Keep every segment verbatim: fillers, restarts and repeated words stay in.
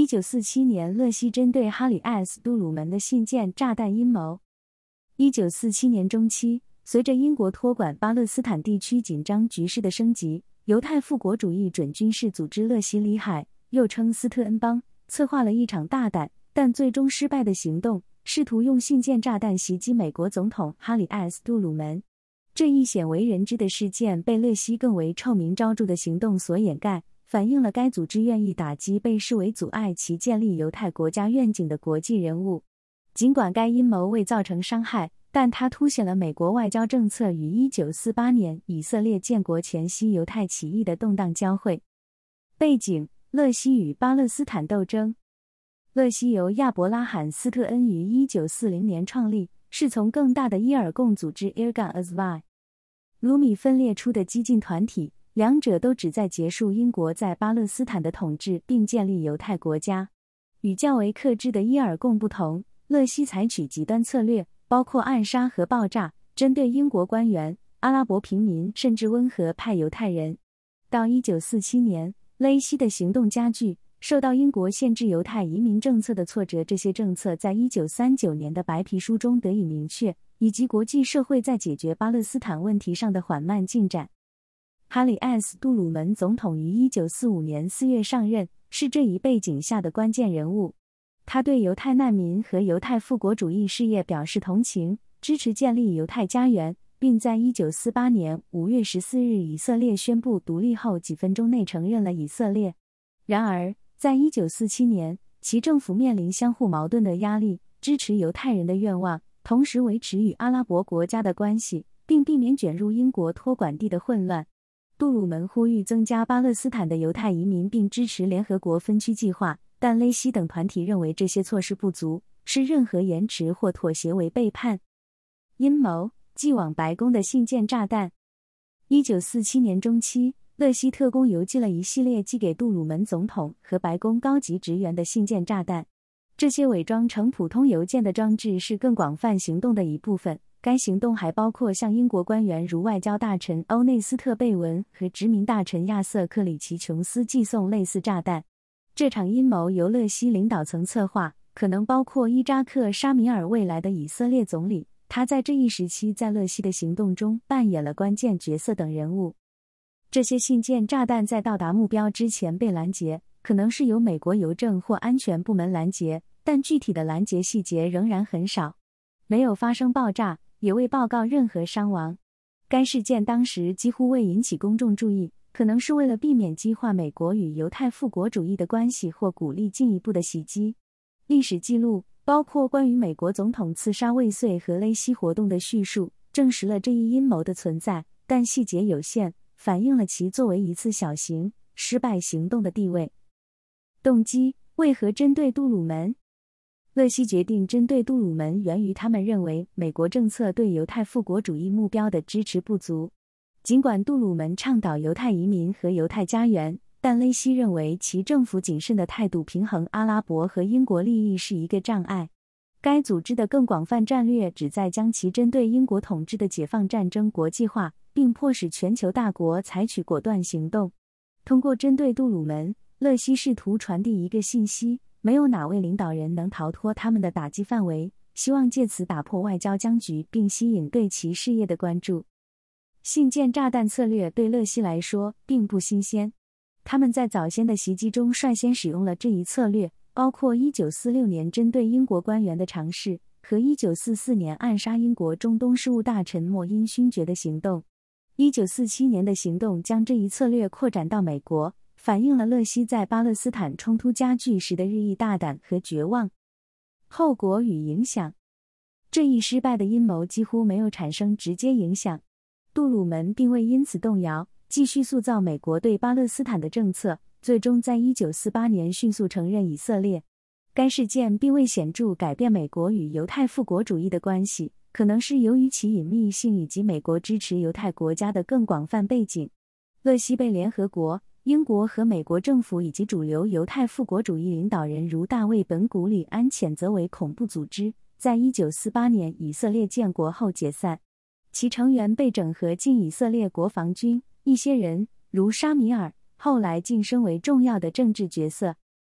九四七年，勒希针对哈里艾斯杜鲁门的信件炸弹阴谋。一九四七年中期，随着英国托管巴勒斯坦地区紧张局势的升级，犹太复国主义准军事组织勒希里海，又称斯特恩邦，策划了一场大胆但最终失败的行动，试图用信件炸弹袭击美国总统哈里艾斯杜鲁门。这一鲜为人知的事件被勒希更为臭名昭著的行动所掩盖，反映了该组织愿意打击被视为阻碍其建立犹太国家愿景的国际人物。尽管该阴谋未造成伤害，但它凸显了美国外交政策与一九四八年以色列建国前夕犹太起义的动荡交汇。背景：勒希与巴勒斯坦斗争。勒希由亚伯拉罕·斯特恩于一九四零年创立，是从更大的伊尔共组织 Irgun Azvi 卢米分裂出的激进团体，两者都旨在结束英国在巴勒斯坦的统治并建立犹太国家。与较为克制的伊尔共不同，勒希采取极端策略，包括暗杀和爆炸，针对英国官员、阿拉伯平民甚至温和派犹太人。到一九四七年，勒希的行动加剧，受到英国限制犹太移民政策的挫折，这些政策在一九三九年的白皮书中得以明确，以及国际社会在解决巴勒斯坦问题上的缓慢进展。哈里艾斯杜鲁门总统于一九四五年四月上任，是这一背景下的关键人物。他对犹太难民和犹太复国主义事业表示同情，支持建立犹太家园，并在一九四八年五月十四日以色列宣布独立后几分钟内承认了以色列。然而，在一九四七年，其政府面临相互矛盾的压力，支持犹太人的愿望，同时维持与阿拉伯国家的关系，并避免卷入英国托管地的混乱。杜鲁门呼吁增加巴勒斯坦的犹太移民，并支持联合国分区计划，但勒希等团体认为这些措施不足，视任何延迟或妥协为背叛。阴谋：寄往白宫的信件炸弹。一九四七年中期，勒希特工邮寄了一系列寄给杜鲁门总统和白宫高级职员的信件炸弹。这些伪装成普通邮件的装置是更广泛行动的一部分。该行动还包括向英国官员如外交大臣欧内斯特·贝文和殖民大臣亚瑟·克里奇琼斯寄送类似炸弹。这场阴谋由勒希领导层策划，可能包括伊扎克·沙米尔未来的以色列总理，他在这一时期在勒希的行动中扮演了关键角色等人物。这些信件炸弹在到达目标之前被拦截，可能是由美国邮政或安全部门拦截，但具体的拦截细节仍然很少。没有发生爆炸，也未报告任何伤亡。该事件当时几乎未引起公众注意，可能是为了避免激化美国与犹太复国主义的关系或鼓励进一步的袭击。历史记录，包括关于美国总统刺杀未遂和勒希活动的叙述，证实了这一阴谋的存在，但细节有限，反映了其作为一次小型失败行动的地位。动机：为何针对杜鲁门？勒希决定针对杜鲁门源于他们认为美国政策对犹太复国主义目标的支持不足。尽管杜鲁门倡导犹太移民和犹太家园，但勒希认为其政府谨慎的态度平衡阿拉伯和英国利益是一个障碍。该组织的更广泛战略旨在将其针对英国统治的解放战争国际化，并迫使全球大国采取果断行动。通过针对杜鲁门，勒希试图传递一个信息：没有哪位领导人能逃脱他们的打击范围，希望借此打破外交僵局并吸引对其事业的关注。信件炸弹策略对勒希来说并不新鲜，他们在早先的袭击中率先使用了这一策略，包括一九四六年针对英国官员的尝试和一九四四年暗杀英国中东事务大臣莫因勋爵的行动。一九四七年的行动将这一策略扩展到美国，反映了勒希在巴勒斯坦冲突加剧时的日益大胆和绝望。后果与影响：这一失败的阴谋几乎没有产生直接影响。杜鲁门并未因此动摇，继续塑造美国对巴勒斯坦的政策，最终在一九四八年迅速承认以色列。该事件并未显著改变美国与犹太复国主义的关系，可能是由于其隐秘性以及美国支持犹太国家的更广泛背景。勒希被联合国、英国和美国政府以及主流犹太复国主义领导人如大卫·本古里安谴责为恐怖组织，在一九四八年以色列建国后解散。其成员被整合进以色列国防军，一些人，如沙米尔，后来晋升为重要的政治角色。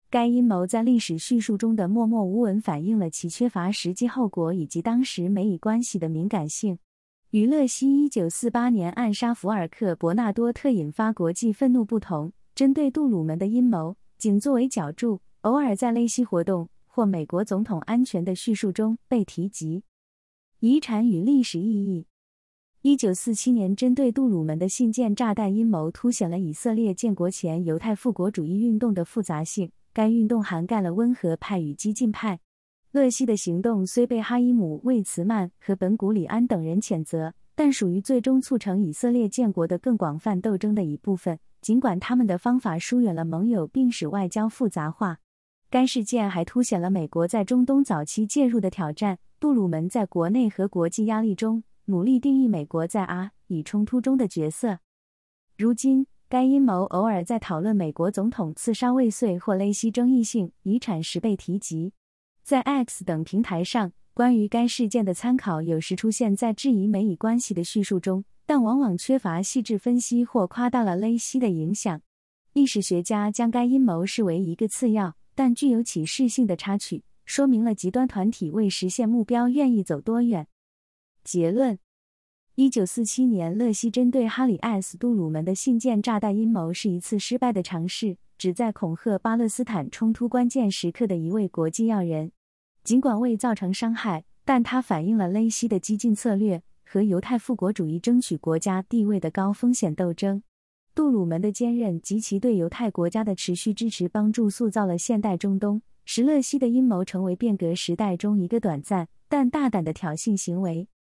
该阴谋在历史叙述中的默默无闻反映了其缺乏实际后果以及当时美以关系的敏感性。与勒希一九四八年暗杀福尔克·伯纳多特引发国际愤怒不同，针对杜鲁门的阴谋仅作为脚注，偶尔在勒希活动或美国总统安全的叙述中被提及。遗产与历史意义。一九四七年针对杜鲁门的信件炸弹阴谋凸显了以色列建国前犹太复国主义运动的复杂性，该运动涵盖了温和派与激进派。勒希的行动虽被哈伊姆·魏茨曼和本·古里安等人谴责，但属于最终促成以色列建国的更广泛斗争的一部分，尽管他们的方法疏远了盟友并使外交复杂化。该事件还凸显了美国在中东早期介入的挑战，杜鲁门在国内和国际压力中努力定义美国在阿以冲突中的角色。如今，该阴谋偶尔在讨论美国总统刺杀未遂或勒希争议性遗产时被提及。在 X 等平台上，关于该事件的参考有时出现在质疑美以关系的叙述中，但往往缺乏细致分析或夸大了勒希的影响。历史学家将该阴谋视为一个次要但具有启示性的插曲，说明了极端团体为实现目标愿意走多远。结论：一九四七年勒希针对哈里·艾斯杜鲁门的信件炸弹阴谋是一次失败的尝试，旨在恐吓巴勒斯坦冲突关键时刻的一位国际要人。尽管未造成伤害，但它反映了勒希的激进策略和犹太复国主义争取国家地位的高风险斗争。杜鲁门的坚韧及其对犹太国家的持续支持帮助塑造了现代中东，使勒希的阴谋成为变革时代中一个短暂但大胆的挑衅行为。